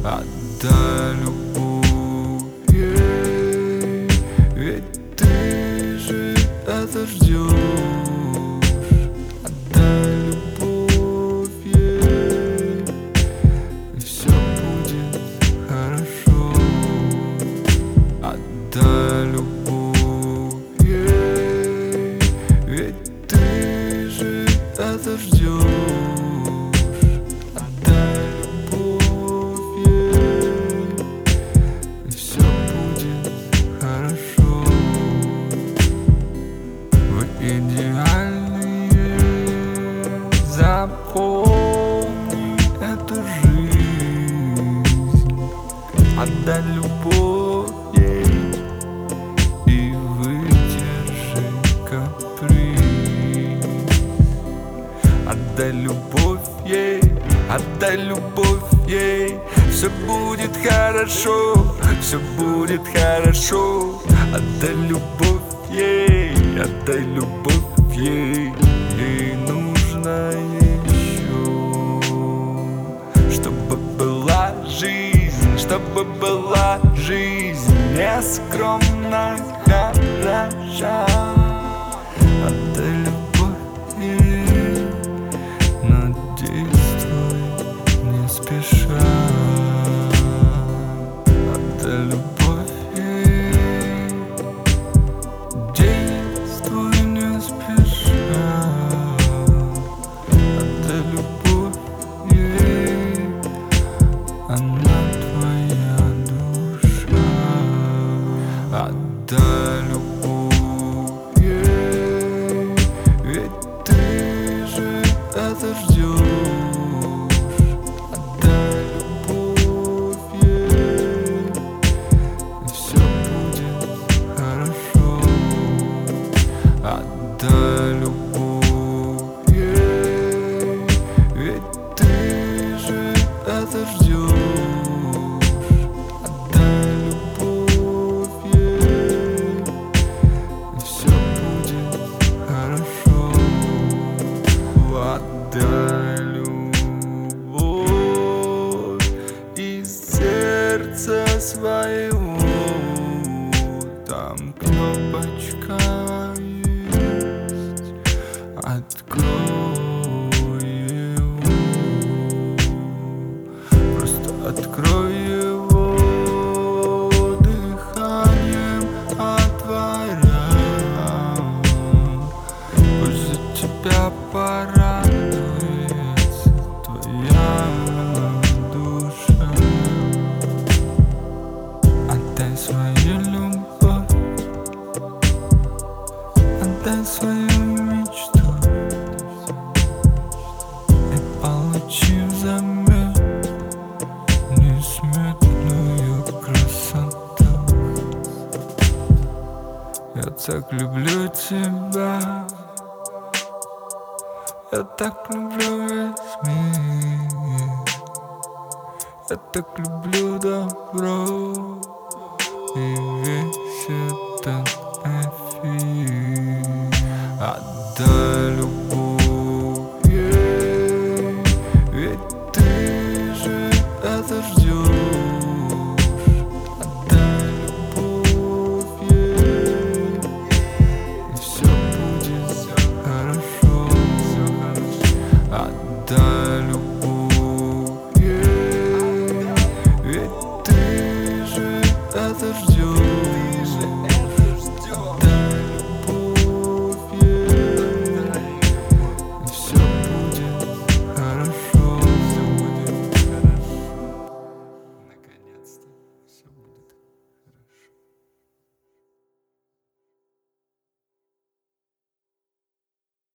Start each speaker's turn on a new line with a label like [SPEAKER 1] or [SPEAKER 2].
[SPEAKER 1] Отдай любовь ей, ведь ты же это ждешь. Отдай любовь ей, и все будет хорошо. Отдай любовь ей, ведь ты же это ждешь. Идеальные, запомни эту жизнь. Отдай любовь ей и выдержи каприз. Отдай любовь ей, отдай любовь ей. Все будет хорошо, все будет хорошо. Отдай любовь ей, отдай любовь ей. Ей нужно еще, чтобы была жизнь, чтобы была жизнь нескромно хороша. Отдай любовь ей, но действуй не спеша. Отдай любовь ей, действуй не спеша. Отдай любовь ей, она твоя душа. Отдай любовь ей, ведь ты же это ждешь. Отдай любовь ей, и все будет хорошо. Отдай любовь ей, ведь ты же это ждешь. Отдай любовь ей, и все будет хорошо. Отдай любовь из сердца своего. Там кнопочка есть, открой его. Просто открой его, дыханием отворяй. Пусть за тебя порадуется твоя душа. Отдай свою любовь, отдай свою мечту и получи взамен несметную красоту. Я так люблю тебя, я так люблю весь мир. Я так люблю добро и весь этот эфир. Отдай любовь ей, ведь ты же это ждешь. Отдай любовь ей, и все будет хорошо. Отдай любовь ей, ведь ты же это ждешь.